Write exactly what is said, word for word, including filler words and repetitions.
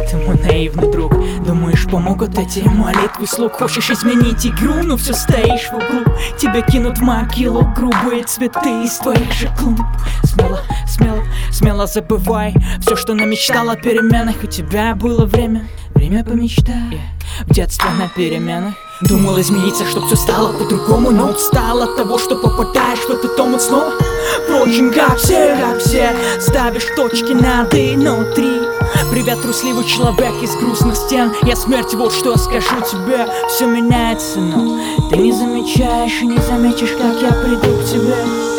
ты мой наивный друг. Думаешь, помогут эти молитвы слуг? Хочешь изменить игру, но все стоишь в углу. Тебя кинут в могилу грубые цветы из твоих же клумб. Смело, смело, смело забывай все, что намечтал о переменах. У тебя было время, время помечтать. В детстве на переменах думал измениться, чтоб все стало по-другому, но устал от того, что попадаешь в этот омут снова. Впрочем, как все, как все, ставишь точки над «и» внутри. Привет, трусливый человек из грустных стен. Я смерть, вот что скажу тебе. Все меняется, но ты не замечаешь и не заметишь, как я приду к тебе.